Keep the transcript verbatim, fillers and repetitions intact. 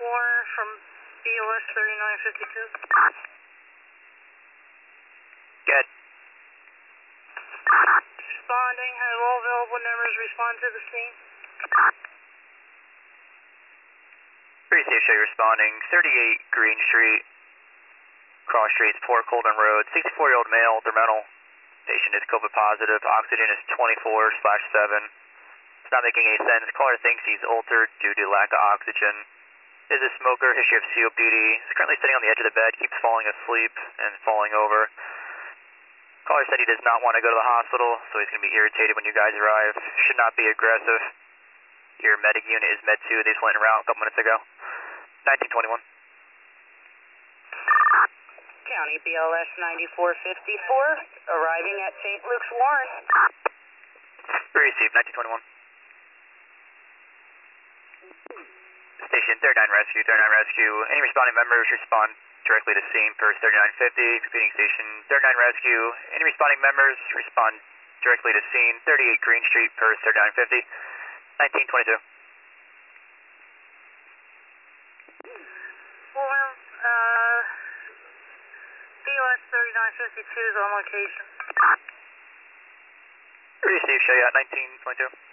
Warner from B O S thirty-nine fifty-two. Good. Responding, have all available numbers respond to the scene. Pretty safe show you responding. thirty-eight Green Street, cross streets, Port Colden Road. sixty-four-year-old male, dermental. Patient is COVID positive. Oxygen is twenty-four slash seven. It's not making any sense. Caller thinks he's altered due to lack of oxygen. Is a smoker, history of C O P D. He's currently sitting on the edge of the bed, keeps falling asleep and falling over. Caller said he does not want to go to the hospital, so he's going to be irritated when you guys arrive. Should not be aggressive. Your medic unit is med two. They just went en route a couple minutes ago. nineteen twenty-one. County B L S ninety-four fifty-four, arriving at Saint Luke's Warren. Received, nineteen twenty-one. Station thirty-nine Rescue, thirty-nine Rescue. Any responding members respond directly to scene per thirty-nine fifty. Computing station thirty-nine Rescue. Any responding members respond directly to scene thirty-eight Green Street per thirty-nine fifty. nineteen twenty-two. Warren, uh, B O S thirty-nine fifty-two is on location. Received, show you at nineteen twenty-two.